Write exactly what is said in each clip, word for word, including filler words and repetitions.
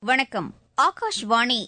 வணக்கம். ஆகாஷ்வாணி.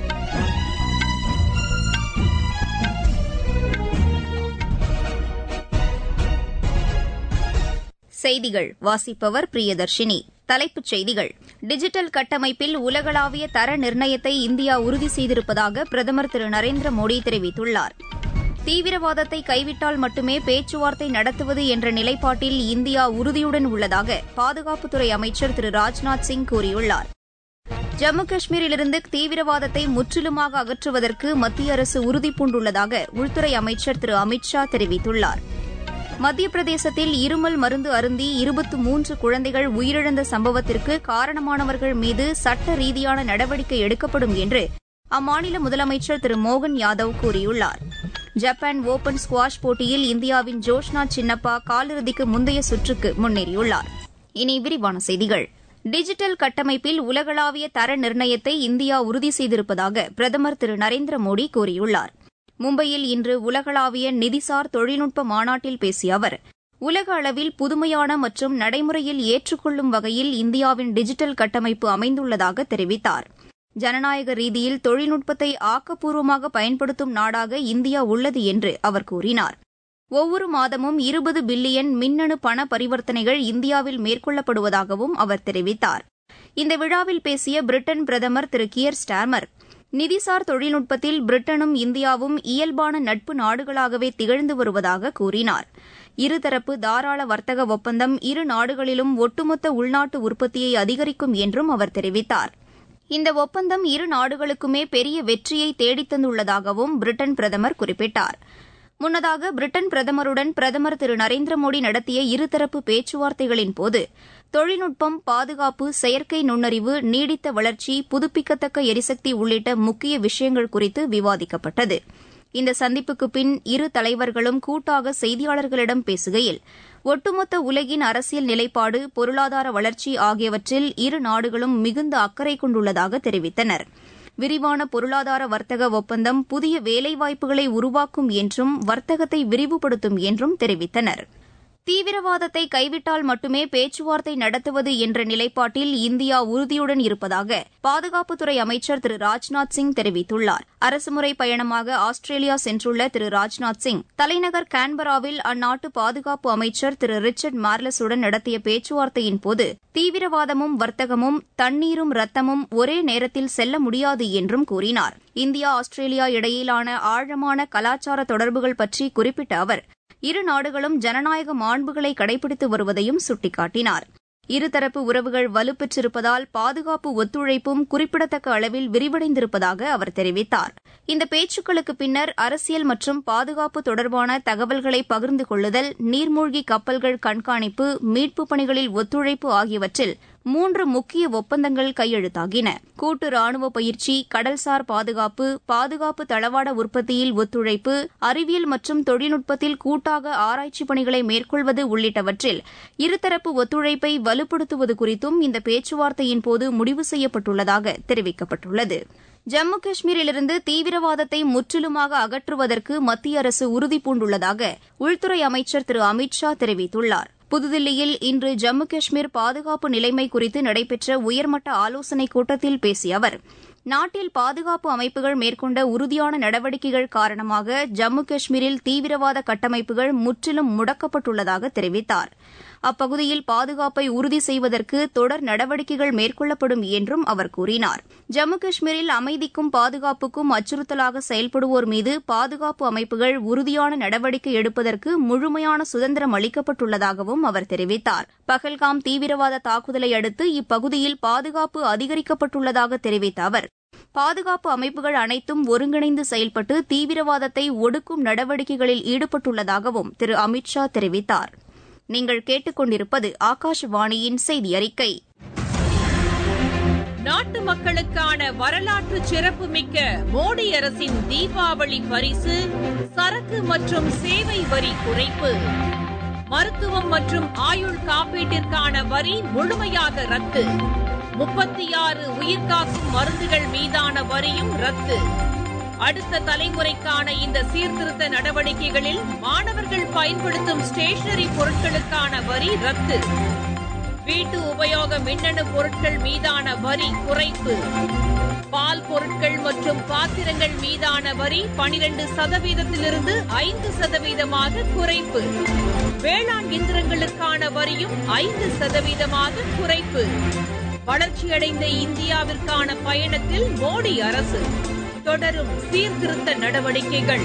செய்திகள் வாசிப்பவர் பிரியதர்ஷினி. தலைப்புச் செய்திகள். டிஜிட்டல் கட்டமைப்பில் உலகளாவிய தர நிர்ணயத்தை இந்தியா உறுதி செய்திருப்பதாக பிரதமர் திரு நரேந்திர மோடி தெரிவித்துள்ளார். தீவிரவாதத்தை கைவிட்டால் மட்டுமே பேச்சுவார்த்தை நடத்துவது என்ற நிலைப்பாட்டில் இந்தியா உறுதியுடன் உள்ளதாக பாதுகாப்புத்துறை அமைச்சர் திரு ராஜ்நாத் சிங் கூறியுள்ளார். ஜம்மு காஷ்மீரிலிருந்து தீவிரவாதத்தை முற்றிலுமாக அகற்றுவதற்கு மத்திய அரசு உறுதிபூண்டுள்ளதாக உள்துறை அமைச்சர் திரு அமித் ஷா தெரிவித்துள்ளார். மத்திய பிரதேசத்தில் இருமல் மருந்து அருந்தி இருபத்து மூன்று குழந்தைகள் உயிரிழந்த சம்பவத்திற்கு காரணமானவர்கள் மீது சட்ட ரீதியான நடவடிக்கை எடுக்கப்படும் என்று அம்மாநில முதலமைச்சர் திரு மோகன் யாதவ் கூறியுள்ளார். ஜப்பான் ஒபன் ஸ்குவாஷ் போட்டியில் இந்தியாவின் ஜோஷ்னா சின்னப்பா காலிறுதிக்கு முந்தைய சுற்றுக்கு முன்னேறியுள்ளார். இனி விரிவான செய்திகள். டிஜிட்டல் கட்டமைப்பில் உலகளாவிய தர நிர்ணயத்தை இந்தியா உறுதி செய்திருப்பதாக பிரதமர் திரு நரேந்திர மோடி கூறியுள்ளார். மும்பையில் இன்று உலகளாவிய நிதிசார் தொழில்நுட்ப மாநாட்டில் பேசிய அவர், உலக அளவில் புதுமையான மற்றும் நடைமுறையில் ஏற்றுக்கொள்ளும் வகையில் இந்தியாவின் டிஜிட்டல் கட்டமைப்பு அமைந்துள்ளதாக தெரிவித்தார். ஜனநாயக ரீதியில் தொழில்நுட்பத்தை ஆக்கப்பூர்வமாக பயன்படுத்தும் நாடாக இந்தியா உள்ளது என்று அவர் கூறினார். ஒவ்வொரு மாதமும் இருபது பில்லியன் மின்னணு பண பரிவர்த்தனைகள் இந்தியாவில் மேற்கொள்ளப்படுவதாகவும் அவர் தெரிவித்தார். இந்த விழாவில் பேசிய பிரிட்டன் பிரதமர் திரு கியர் ஸ்டார்மர், நிதிசார் தொழில்நுட்பத்தில் பிரிட்டனும் இந்தியாவும் இயல்பான நட்பு நாடுகளாகவே திகழ்ந்து வருவதாக கூறினார். இருதரப்பு தாராள வர்த்தக ஒப்பந்தம் இரு நாடுகளிலும் ஒட்டுமொத்த உள்நாட்டு உற்பத்தியை அதிகரிக்கும் என்றும் அவர் தெரிவித்தார். இந்த ஒப்பந்தம் இரு நாடுகளுக்குமே பெரிய வெற்றியை தேடித்தந்துள்ளதாகவும் பிரிட்டன் பிரதமர் குறிப்பிட்டார். முன்னதாக பிரிட்டன் பிரதமருடன் பிரதமர் திரு நரேந்திர மோடி நடத்திய இருதரப்பு பேச்சுவார்த்தைகளின்போது தொழில்நுட்பம், பாதுகாப்பு, செயற்கை நுண்ணறிவு, நீடித்த வளர்ச்சி, புதுப்பிக்கத்தக்க எரிசக்தி உள்ளிட்ட முக்கிய விஷயங்கள் குறித்து விவாதிக்கப்பட்டது. இந்த சந்திப்புக்கு பின் இரு தலைவர்களும் கூட்டாக செய்தியாளர்களிடம் பேசுகையில், ஒட்டுமொத்த உலகின் அரசியல் நிலைப்பாடு, பொருளாதார வளர்ச்சி ஆகியவற்றில் இரு நாடுகளும் மிகுந்த அக்கறை கொண்டுள்ளதாக தெரிவித்தனர். விரிவான பொருளாதார வர்த்தக ஒப்பந்தம் புதிய வேலைவாய்ப்புகளை உருவாக்கும் என்றும் வர்த்தகத்தை விரிவுபடுத்தும் என்றும் தெரிவித்தனர். தீவிரவாதத்தை கைவிட்டால் மட்டுமே பேச்சுவார்த்தை நடத்துவது என்ற நிலைப்பாட்டில் இந்தியா உறுதியுடன் இருப்பதாக பாதுகாப்புத்துறை அமைச்சர் திரு ராஜ்நாத் சிங் தெரிவித்துள்ளார். அரசுமுறை பயணமாக ஆஸ்திரேலியா சென்றுள்ள திரு ராஜ்நாத் சிங் தலைநகர் கான்பராவில் அந்நாட்டு பாதுகாப்பு அமைச்சர் திரு ரிச்சர்ட் மார்லஸுடன் நடத்திய பேச்சுவார்த்தையின்போது தீவிரவாதமும் வர்த்தகமும் தண்ணீரும் ரத்தமும் ஒரே நேரத்தில் செல்ல முடியாது என்றும் கூறினார். இந்தியா ஆஸ்திரேலியா இடையிலான ஆழமான கலாச்சார தொடர்புகள் பற்றி குறிப்பிட்ட அவர், இரு நாடுகளும் ஜனநாயக மாண்புகளை கடைபிடித்து வருவதையும் சுட்டிக்காட்டினார். இருதரப்பு உறவுகள் வலுப்பெற்றிருப்பதால் பாதுகாப்பு ஒத்துழைப்பும் குறிப்பிடத்தக்க அளவில் விரிவடைந்திருப்பதாக அவர் தெரிவித்தார். இந்த பேச்சுக்களுக்கு பின்னர் அரசியல் மற்றும் பாதுகாப்பு தொடர்பான தகவல்களை பகிர்ந்து கொள்ளுதல், நீர்மூழ்கி கப்பல்கள் கண்காணிப்பு, மீட்புப் பணிகளில் ஒத்துழைப்பு ஆகியவற்றில் மூன்று முக்கிய ஒப்பந்தங்கள் கையெழுத்தாகின. கூட்டு ராணுவ பயிற்சி, கடல்சார் பாதுகாப்பு, பாதுகாப்பு தளவாட உற்பத்தியில் ஒத்துழைப்பு, அறிவியல் மற்றும் தொழில்நுட்பத்தில் கூட்டாக ஆராய்ச்சி பணிகளை மேற்கொள்வது உள்ளிட்டவற்றில் இருதரப்பு ஒத்துழைப்பை வலுப்படுத்துவது குறித்தும் இந்த பேச்சுவார்த்தையின்போது முடிவு செய்யப்பட்டுள்ளதாக தெரிவிக்கப்பட்டுள்ளது. ஜம்மு காஷ்மீரிலிருந்து தீவிரவாதத்தை முற்றிலுமாக அகற்றுவதற்கு மத்திய அரசு உறுதிபூண்டுள்ளதாக உள்துறை அமைச்சர் திரு அமித் ஷா தெரிவித்துள்ளார். புதுதில்லியில் இன்று ஜம்மு காஷ்மீர் பாதுகாப்பு நிலைமை குறித்து நடைபெற்ற உயர்மட்ட ஆலோசனைக் கூட்டத்தில் பேசிய அவர், நாட்டில் பாதுகாப்பு அமைப்புகள் மேற்கொண்ட உறுதியான நடவடிக்கைகள் காரணமாக ஜம்மு காஷ்மீரில் தீவிரவாத கட்டமைப்புகள் முற்றிலும் முடக்கப்பட்டுள்ளதாக தெரிவித்தார். அப்பகுதியில் பாதுகாப்பை உறுதி செய்வதற்கு தொடர் நடவடிக்கைகள் மேற்கொள்ளப்படும் என்றும் அவர் கூறினார். ஜம்மு காஷ்மீரில் அமைதிக்கும் பாதுகாப்புக்கும் அச்சுறுத்தலாக செயல்படுவோர் மீது பாதுகாப்பு அமைப்புகள் உறுதியான நடவடிக்கை எடுப்பதற்கு முழுமையான சுதந்திரம் அளிக்கப்பட்டுள்ளதாகவும் அவர் தெரிவித்தார். பஹல்காம் தீவிரவாத தாக்குதலை அடுத்து இப்பகுதியில் பாதுகாப்பு அதிகரிக்கப்பட்டுள்ளதாக தெரிவித்த அவர், பாதுகாப்பு அமைப்புகள் அனைத்தும் ஒருங்கிணைந்து செயல்பட்டு தீவிரவாதத்தை ஒடுக்கும் நடவடிக்கைகளில் ஈடுபட்டுள்ளதாகவும் திரு அமித் ஷா தெரிவித்தார். நீங்கள் கேட்டுக்கொண்டிருப்பது ஆகாஷவாணியின் செய்தி அறிக்கை. நாட்டு மக்களுக்கான வரலாற்று சிறப்புமிக்க மோடி அரசின் தீபாவளி பரிசு சரக்கு மற்றும் சேவை வரி குறைப்பு. மருத்துவம் மற்றும் ஆயுள் காப்பீட்டிற்கான வரி முழுமையாக ரத்து. முப்பத்தி ஆறு உயிர்காக்கும் மருந்துகள் மீதான வரியும் ரத்து. அடுத்த தலைமுறைக்கான இந்த சீர்திருத்த நடவடிக்கைகளில் மாணவர்கள் பயன்படுத்தும் ஸ்டேஷனரி பொருட்களுக்கான வரி ரத்து. வீட்டு உபயோக மின்னணு பொருட்கள் மீதான வரி குறைப்பு, பால் பொருட்கள் மற்றும் பாத்திரங்கள் மீதான வரி பனிரண்டு சதவீதத்திலிருந்து ஐந்து சதவீதமாக குறைப்பு, வேளாண் இயந்திரங்களுக்கான வரியும் ஐந்து சதவீதமாக குறைப்பு. வளர்ச்சியடைந்த இந்தியாவிற்கான பயணத்தில் மோடி அரசு தொடரும் சீர்திருத்த நடவடிக்கைகள்.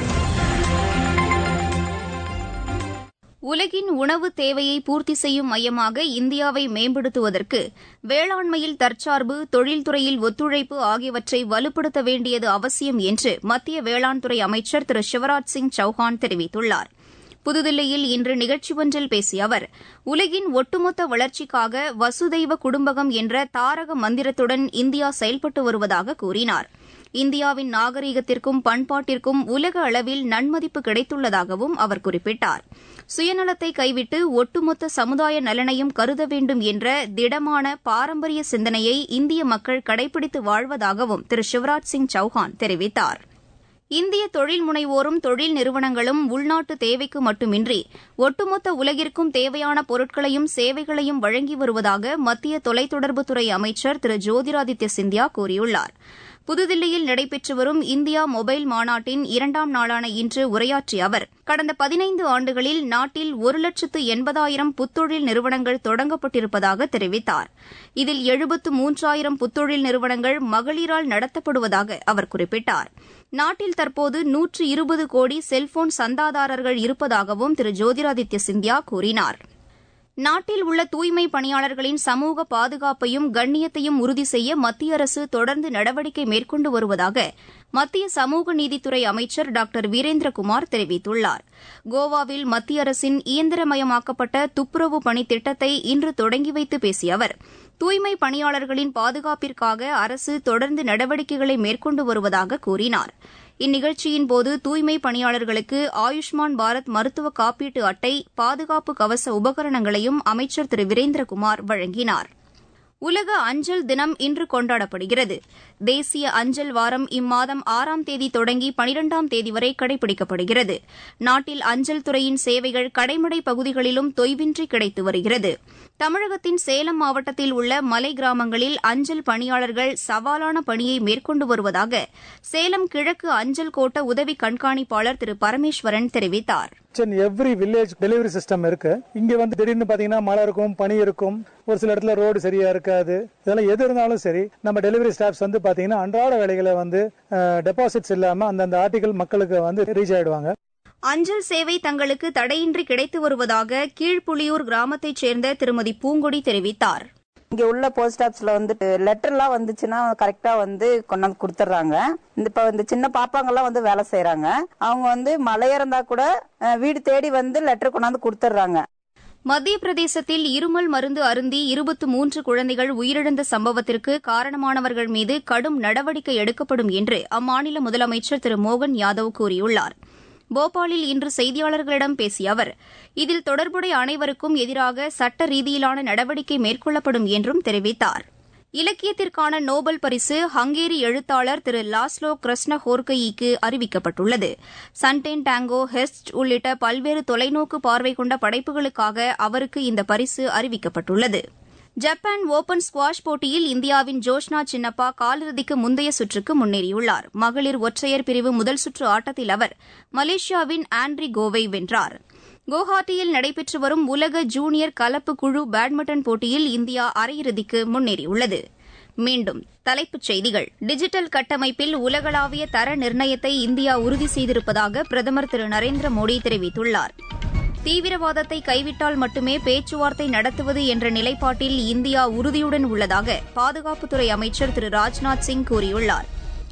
உலகின் உணவு தேவையை பூர்த்தி செய்யும் மையமாக இந்தியாவை மேம்படுத்துவதற்கு வேளாண்மையில் தற்சார்பு, தொழில்துறையில் ஒத்துழைப்பு ஆகியவற்றை வலுப்படுத்த வேண்டியது அவசியம் என்று மத்திய வேளாண் துறை அமைச்சர் திரு சிவராஜ் சிங் சௌஹான் தெரிவித்துள்ளார். புதுதில்லியில் இன்று நிகழ்ச்சி ஒன்றில் பேசிய அவர், உலகின் ஒட்டுமொத்த வளர்ச்சிக்காக வசுதைவ குடும்பகம் என்ற தாரக மந்திரத்துடன் இந்தியா செயல்பட்டு வருவதாக கூறினார். இந்தியாவின் நாகரீகத்திற்கும் பண்பாட்டிற்கும் உலக அளவில் நன்மதிப்பு கிடைத்துள்ளதாகவும் அவர் குறிப்பிட்டார். சுயநலத்தை கைவிட்டு ஒட்டுமொத்த சமுதாய நலனையும் கருத வேண்டும் என்ற திடமான பாரம்பரிய சிந்தனையை இந்திய மக்கள் கடைபிடித்து வாழ்வதாகவும் திரு சிவராஜ் சிங் சௌஹான் தெரிவித்தார். இந்திய தொழில் முனைவோரும் தொழில் நிறுவனங்களும் உள்நாட்டு தேவைக்கு மட்டுமின்றி ஒட்டுமொத்த உலகிற்கும் தேவையான பொருட்களையும் சேவைகளையும் வழங்கி வருவதாக மத்திய தொலைத்தொடர்புத்துறை அமைச்சர் திரு ஜோதிராதித்ய சிந்தியா கூறியுள்ளார். புதுதில்லியில் நடைபெற்று வரும் இந்தியா மொபைல் மாநாட்டின் இரண்டாம் நாளான இன்று உரையாற்றிய அவர், கடந்த பதினைந்து ஆண்டுகளில் நாட்டில் ஒரு லட்சத்து எண்பதாயிரம் புத்தொழில் நிறுவனங்கள் தொடங்கப்பட்டிருப்பதாக தெரிவித்தார். இதில் எழுபத்து மூன்றாயிரம் புத்தொழில் நிறுவனங்கள் மகளிரால் நடத்தப்படுவதாக அவர் குறிப்பிட்டார். நாட்டில் தற்போது நூற்று இருபது கோடி செல்போன் சந்தாதாரர்கள் இருப்பதாகவும் திரு ஜோதிராதித்ய சிந்தியா கூறினார். நாட்டில் உள்ள தூய்மை பணியாளர்களின் சமூக பாதுகாப்பையும் கண்ணியத்தையும் உறுதி செய்ய மத்திய அரசு தொடர்ந்து நடவடிக்கை மேற்கொண்டு வருவதாக மத்திய சமூக நீதித்துறை அமைச்சர் டாக்டர் வீரேந்திரகுமார் தெரிவித்துள்ளார். கோவாவில் மத்திய அரசின் இயந்திரமயமாக்கப்பட்ட துப்புரவு பணி திட்டத்தை இன்று தொடங்கி வைத்து பேசிய அவர், தூய்மை பணியாளர்களின் பாதுகாப்பிற்காக அரசு தொடர்ந்து நடவடிக்கைகளை மேற்கொண்டு வருவதாக கூறினார். இந்நிகழ்ச்சியின்போது தூய்மை பணியாளர்களுக்கு ஆயுஷ்மான் பாரத் மருத்துவ காப்பீட்டு அட்டை, பாதுகாப்பு கவச உபகரணங்களையும் அமைச்சர் திரு வீரேந்திரகுமார் வழங்கினார். உலக அஞ்சல் தினம் இன்று கொண்டாடப்படுகிறது. தேசிய அஞ்சல் வாரம் இம்மாதம் ஆறாம் தேதி தொடங்கி பனிரெண்டாம் தேதி வரை கடைபிடிக்கப்படுகிறது. நாட்டில் அஞ்சல் துறையின் சேவைகள் கடைமடை பகுதிகளிலும் தொய்வின்றி கிடைத்து வருகிறது. தமிழகத்தின் சேலம் மாவட்டத்தில் உள்ள மலை கிராமங்களில் அஞ்சல் பணியாளர்கள் சவாலான பணியை மேற்கொண்டு வருவதாக சேலம் கிழக்கு அஞ்சல் கோட்ட உதவி கண்காணிப்பாளர் திரு பரமேஸ்வரன் தெரிவித்தார். எவ்ரி வில்லேஜ் டெலிவரி சிஸ்டம் இருக்கு. இங்க வந்து திடீர்னு பாத்தீங்கன்னா மழை இருக்கும், பனி இருக்கும், ஒரு சில இடத்துல ரோடு சரியா இருக்காது. இதெல்லாம் எது இருந்தாலும் சரி, நம்ம டெலிவரி ஸ்டாஃப்ஸ் வந்து பாத்தீங்கன்னா அன்றாட வேலைகளை வந்து டெபாசிட்ஸ் இல்லாம அந்தந்த ஆர்டிகல் மக்களுக்கு வந்து ரீச் ஆயிடுவாங்க. அஞ்சல் சேவை தங்களுக்கு தடையின்றி கிடைத்து வருவதாக கீழ்ப்புலியூர் கிராமத்தைச் சேர்ந்த திருமதி பூங்கொடி தெரிவித்தார். இங்க உள்ள போஸ்ட் ஆபீஸ்ல வந்துட்டு லெட்டர் எல்லாம் வந்துச்சுன்னா கரெக்டா வந்து கொண்டாந்து கொடுத்துறாங்க. இப்ப இந்த சின்ன பாப்பாங்க எல்லாம் வந்து வேலை செய்யறாங்க. அவங்க வந்து மழையா இருந்தா கூட வீடு தேடி வந்து லெட்டர் கொண்டாந்து கொடுத்துறாங்க. மத்திய பிரதேசத்தில் இருமல் மருந்து அருந்தி இருபத்து மூன்று குழந்தைகள் உயிரிழந்த சம்பவத்திற்கு காரணமானவர்கள் மீது கடும் நடவடிக்கை எடுக்கப்படும் என்று அம்மாநில முதலமைச்சர் திரு மோகன் யாதவ் கூறியுள்ளார். போபாலில் இன்று செய்தியாளர்களிடம் பேசிய அவர், இதில் தொடர்புடைய அனைவருக்கும் எதிராக சட்ட ரீதியிலான நடவடிக்கை மேற்கொள்ளப்படும் என்றும் தெரிவித்தார். இலக்கியத்திற்கான நோபல் பரிசு ஹங்கேரி எழுத்தாளர் திரு லாஸ்லோ கிருஷ்ணஹோர்கையிக்கு அறிவிக்கப்பட்டுள்ளது. சன்டேன் டாங்கோ, ஹெஸ்ட் உள்ளிட்ட பல்வேறு தொலைநோக்கு பார்வை கொண்ட படைப்புகளுக்காக அவருக்கு இந்த பரிசு அறிவிக்கப்பட்டுள்ளது. ஜப்பான் ஓபன் ஸ்குவாஷ் போட்டியில் இந்தியாவின் ஜோஷ்னா சின்னப்பா காலிறுதிக்கு முந்தைய சுற்றுக்கு முன்னேறியுள்ளார். மகளிர் ஒற்றையர் பிரிவு முதல் சுற்று ஆட்டத்தில் அவர் மலேசியாவின் ஆண்ட்ரி கோவை வென்றார். குவஹாத்தியில் நடைபெற்று வரும் உலக ஜூனியர் கலப்பு குழு பேட்மிண்டன் போட்டியில் இந்தியா அரையிறுதிக்கு முன்னேறியுள்ளது. மீண்டும் தலைப்புச் செய்திகள். டிஜிட்டல் கட்டமைப்பில் உலகளாவிய தர நிர்ணயத்தை இந்தியா உறுதி செய்திருப்பதாக பிரதமர் திரு நரேந்திர மோடி தெரிவித்துள்ளார். தீவிரவாதத்தை கைவிட்டால் மட்டுமே பேச்சுவார்த்தை நடத்துவது என்ற நிலைப்பாட்டில் இந்தியா உறுதியுடன் உள்ளதாக பாதுகாப்புத்துறை அமைச்சர் திரு ராஜ்நாத் சிங் கூறியுள்ளார்.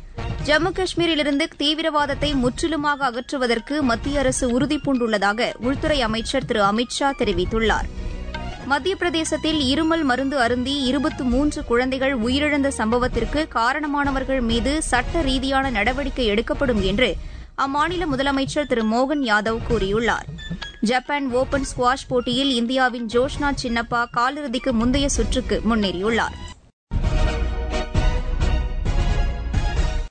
ஜம்மு காஷ்மீரிலிருந்து தீவிரவாதத்தை முற்றிலுமாக அகற்றுவதற்கு மத்திய அரசு உறுதிபூண்டுள்ளதாக உள்துறை அமைச்சர் திரு அமித் ஷா தெரிவித்துள்ளார். மத்திய பிரதேசத்தில் இருமல் மருந்து அருந்தி இருபத்து மூன்று குழந்தைகள் உயிரிழந்த சம்பவத்திற்கு காரணமானவர்கள் மீது சட்ட ரீதியான நடவடிக்கை எடுக்கப்படும் என்று அம்மாநில முதலமைச்சர் திரு மோகன் யாதவ் கூறியுள்ளார். ஜப்பான் ஓபன் ஸ்குவாஷ் போட்டியில் இந்தியாவின் ஜோஷ்னா சின்னப்பா காலிறுதிக்கு முந்தைய சுற்றுக்கு முன்னேறியுள்ளார்.